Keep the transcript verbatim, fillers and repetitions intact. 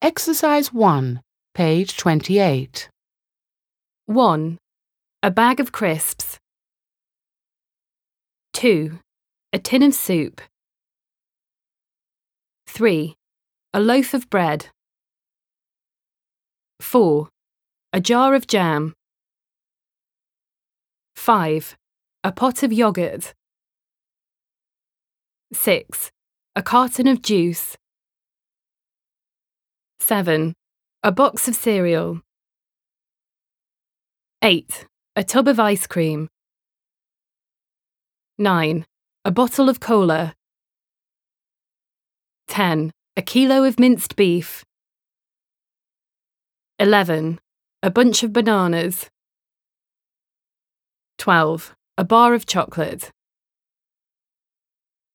Exercise one, page twenty-eight. one. A bag of crisps. two. A tin of soup. three. A loaf of bread. four. A jar of jam. five. A pot of yoghurt. six. A carton of juice. seven. A box of cereal. eight. A tub of ice cream. nine. A bottle of cola. ten. A kilo of minced beef. eleven. A bunch of bananas. twelve. A bar of chocolate.